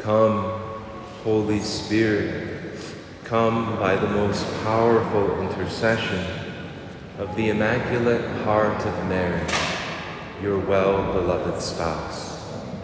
Come, Holy Spirit, come by the most powerful intercession of the Immaculate Heart of Mary, your well-beloved spouse.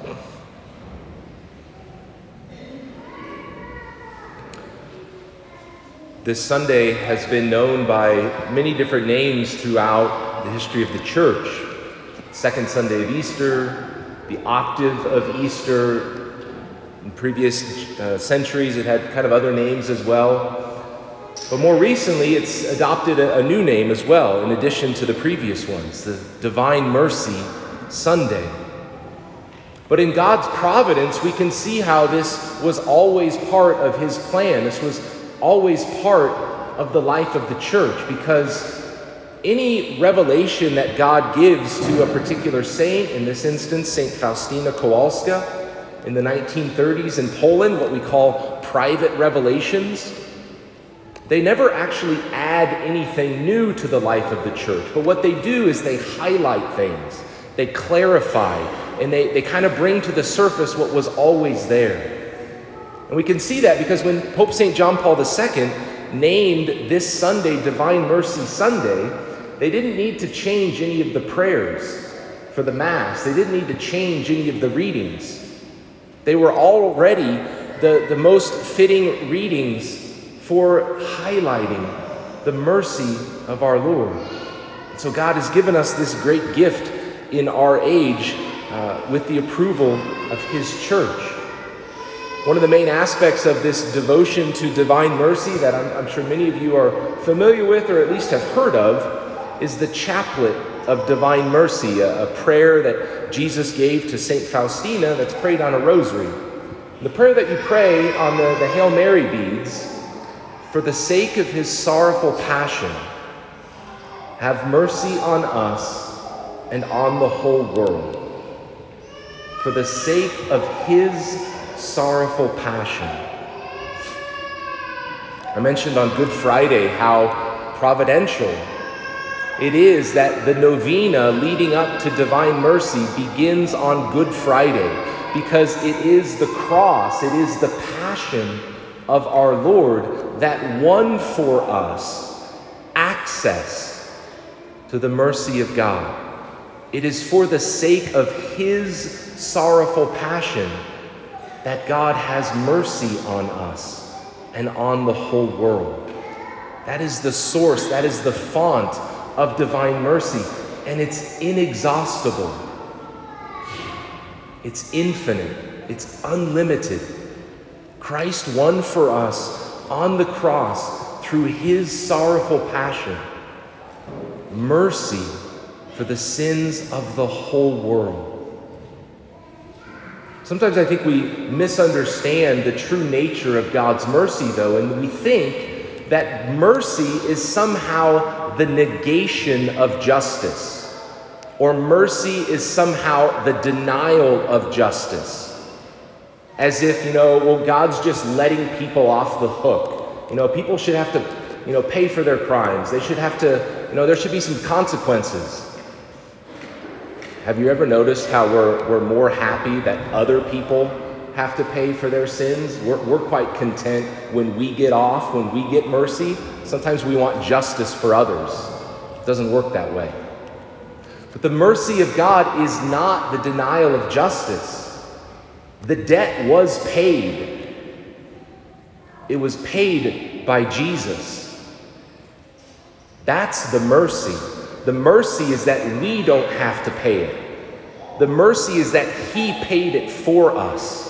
This Sunday has been known by many different names throughout the history of the Church. Second Sunday of Easter, the octave of Easter. In previous centuries, it had kind of other names as well. But more recently, it's adopted a new name as well, in addition to the previous ones, the Divine Mercy Sunday. But in God's providence, we can see how this was always part of His plan. This was always part of the life of the Church, because any revelation that God gives to a particular saint, in this instance, St. Faustina Kowalska, in the 1930s in Poland, what we call private revelations, they never actually add anything new to the life of the Church. But what they do is they highlight things, they clarify, and they kind of bring to the surface what was always there. And we can see that because when Pope St. John Paul II named this Sunday Divine Mercy Sunday, they didn't need to change any of the prayers for the Mass. They didn't need to change any of the readings. They were already the most fitting readings for highlighting the mercy of our Lord. So God has given us this great gift in our age with the approval of His Church. One of the main aspects of this devotion to divine mercy that I'm sure many of you are familiar with, or at least have heard of, is the Chaplet of Divine Mercy, a prayer that Jesus gave to St. Faustina that's prayed on a rosary. The prayer that you pray on the Hail Mary beads: for the sake of His sorrowful passion, have mercy on us and on the whole world. For the sake of His sorrowful passion. I mentioned on Good Friday how providential it is that the novena leading up to Divine Mercy begins on Good Friday, because it is the cross, it is the passion of our Lord that won for us access to the mercy of God. It is for the sake of His sorrowful passion that God has mercy on us and on the whole world. That is the source, that is the font of divine mercy, and it's inexhaustible. It's infinite. It's unlimited. Christ won for us on the cross through His sorrowful passion mercy for the sins of the whole world. Sometimes I think we misunderstand the true nature of God's mercy, though, and we think that mercy is somehow the negation of justice, or mercy is somehow the denial of justice. As if, God's just letting people off the hook. People should have to, pay for their crimes. They should have to, there should be some consequences. Have you ever noticed how we're more happy that other people have to pay for their sins? We're quite content when we get off, when we get mercy. Sometimes we want justice for others. It doesn't work that way. But the mercy of God is not the denial of justice. The debt was paid. It was paid by Jesus. That's the mercy. The mercy is that we don't have to pay it. The mercy is that He paid it for us.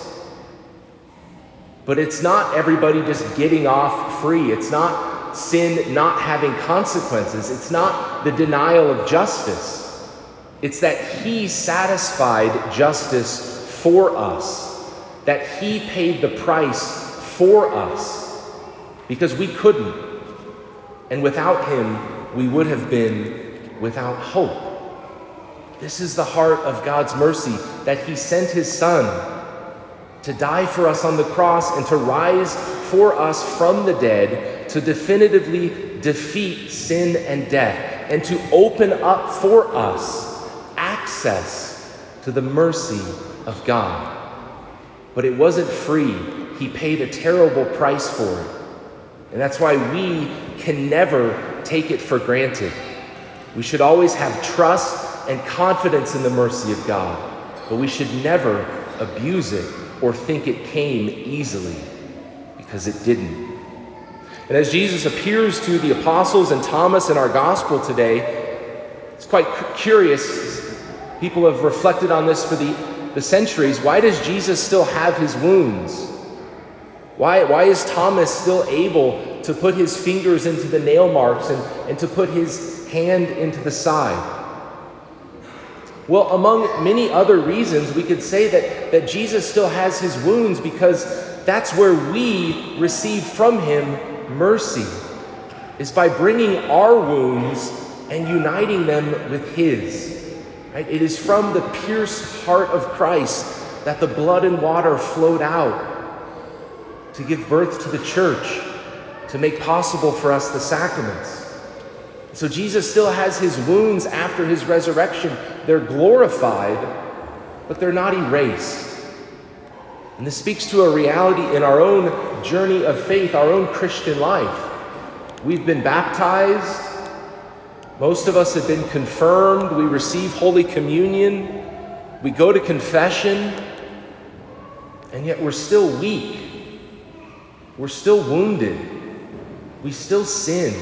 But it's not everybody just getting off free. It's not sin not having consequences. It's not the denial of justice. It's that He satisfied justice for us, that He paid the price for us, because we couldn't. And without Him, we would have been without hope. This is the heart of God's mercy, that He sent His Son to die for us on the cross and to rise for us from the dead, to definitively defeat sin and death, and to open up for us access to the mercy of God. but it wasn't free. He paid a terrible price for it. And that's why we can never take it for granted. We should always have trust and confidence in the mercy of God, but we should never abuse it or think it came easily, because it didn't. And as Jesus appears to the apostles and Thomas in our gospel today, it's quite curious. People have reflected on this for the centuries. Why does Jesus still have his wounds? Why is Thomas still able to put his fingers into the nail marks and to put his hand into the side? Well, among many other reasons, we could say that Jesus still has his wounds because that's where we receive from him mercy, is by bringing our wounds and uniting them with his. Right? It is from the pierced heart of Christ that the blood and water flowed out to give birth to the church, to make possible for us the sacraments. So Jesus still has his wounds after his resurrection. They're glorified, but they're not erased. And this speaks to a reality in our own journey of faith, our own Christian life. We've been baptized. Most of us have been confirmed. We receive Holy Communion. We go to confession. And yet we're still weak. We're still wounded. We still sin.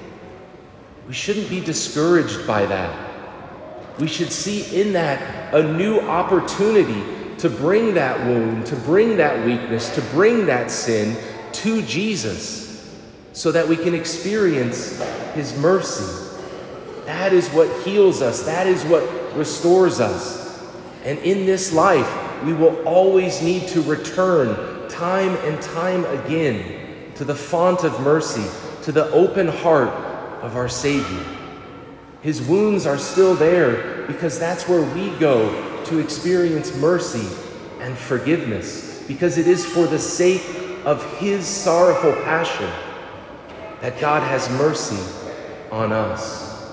We shouldn't be discouraged by that. We should see in that a new opportunity to bring that wound, to bring that weakness, to bring that sin to Jesus so that we can experience his mercy. That is what heals us. That is what restores us. And in this life, we will always need to return time and time again to the font of mercy, to the open heart of our Savior. His wounds are still there because that's where we go to experience mercy and forgiveness, because it is for the sake of his sorrowful passion that God has mercy on us.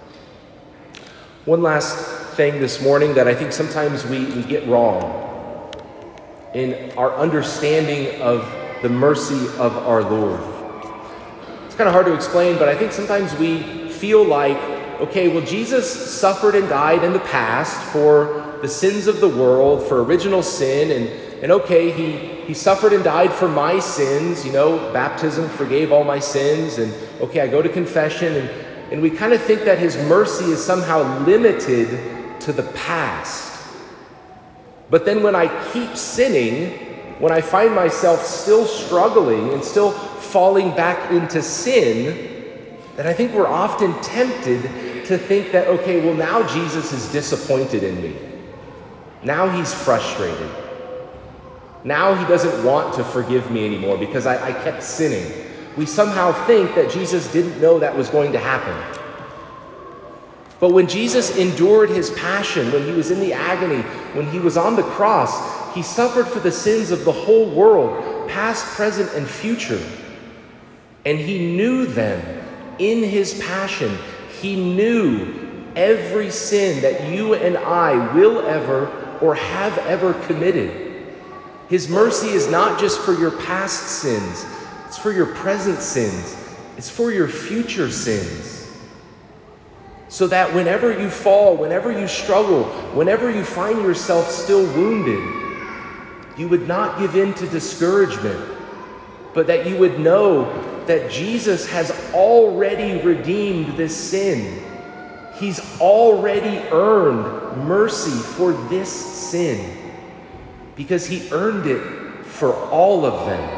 One last thing this morning that I think sometimes we get wrong in our understanding of the mercy of our Lord. It's kind of hard to explain, but I think sometimes we feel like, okay, well, Jesus suffered and died in the past for the sins of the world, for original sin, and okay, he suffered and died for my sins, baptism forgave all my sins, and okay, I go to confession, and we kind of think that his mercy is somehow limited to the past. But then when I keep sinning, when I find myself still struggling and still falling back into sin, then I think we're often tempted to think that, okay, well, now Jesus is disappointed in me. Now he's frustrated. Now he doesn't want to forgive me anymore because I kept sinning. We somehow think that Jesus didn't know that was going to happen. But when Jesus endured his passion, when he was in the agony, when he was on the cross, he suffered for the sins of the whole world, past, present, and future. And he knew them in his passion. He knew every sin that you and I will ever or have ever committed. His mercy is not just for your past sins. It's for your present sins. It's for your future sins. So that whenever you fall, whenever you struggle, whenever you find yourself still wounded, you would not give in to discouragement, but that you would know that Jesus has already redeemed this sin. He's already earned mercy for this sin because he earned it for all of them.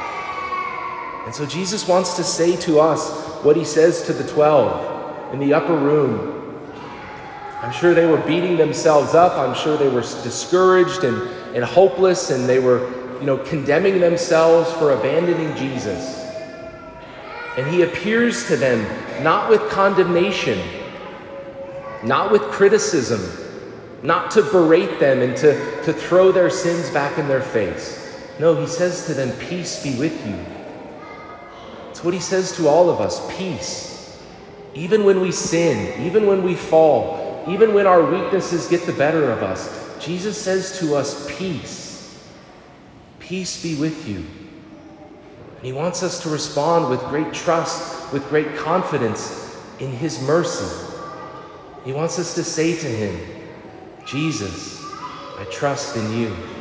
And so Jesus wants to say to us what he says to the 12 in the upper room. I'm sure they were beating themselves up. I'm sure they were discouraged and hopeless, and they were, condemning themselves for abandoning Jesus. And he appears to them not with condemnation, not with criticism, not to berate them and to throw their sins back in their face. No, he says to them, peace be with you. It's what he says to all of us, peace. Even when we sin, even when we fall, even when our weaknesses get the better of us, Jesus says to us, peace. peace be with you. And he wants us to respond with great trust, with great confidence in his mercy. He wants us to say to him, Jesus, I trust in you.